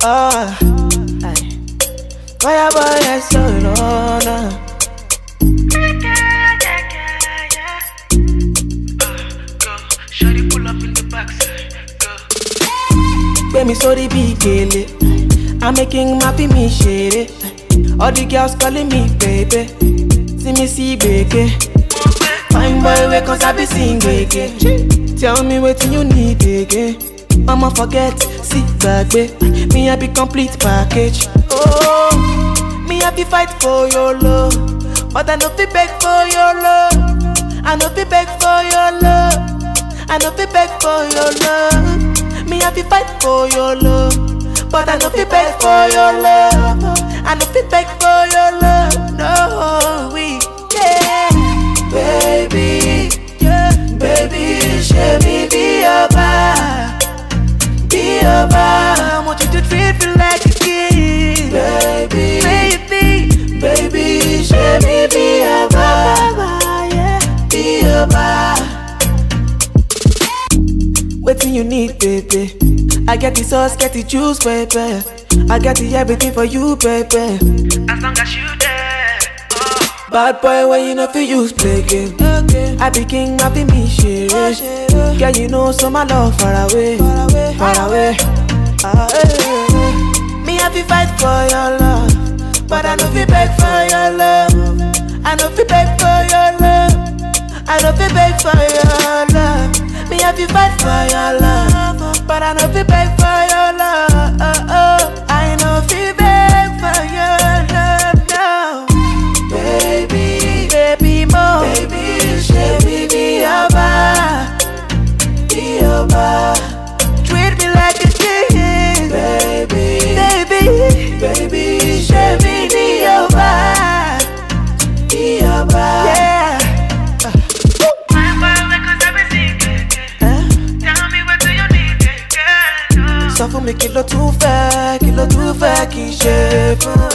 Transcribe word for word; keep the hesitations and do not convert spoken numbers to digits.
Oh, aye. Fire boy, yes, so no, no. Shawty pull up in the backside, go. Baby, sorry, big gele. I'm making my me shady. All the girls calling me baby. See me see baby. Fine boy, wake cause I be sing again. Tell me what you need again. I'ma forget, sit back, babe. Me I be complete package. Oh, me I be fight for your love, but I no fi beg for your love. I no fi beg for your love. I no fi beg for your love. Me I be fight for your love, but I no fi beg for your love. I no fi beg for your love. No, we yeah, baby, yeah, baby, show me be your bar, be your bar. I want you to treat me like a kid, baby, baby, baby, show me be your bar, yeah, be your bar. Waiting you need, baby. I get the sauce, get the juice, baby. I got the everything for you, baby. As long as you there, oh. Bad boy, when you know fi use play game. Okay. I be king, I be me shit. Oh, girl, you know so my love far away, far away, far away. Ah, hey. Me I fi fight for your love, but I no fi beg for your love. I no fi beg for your love. I no fi beg for your love. Me I fi fight for your love, but I no fi beg for your love. Oh, oh. I no fi beg for your love now. Baby, baby mo, baby, baby be your bar, be your bar. Treat me like a king, baby, baby, baby, baby be your bar, be your bar. Yeah. Sọ fún mi kí ló tún fẹ́, kí ló tún fẹ́ kí n ṣe fún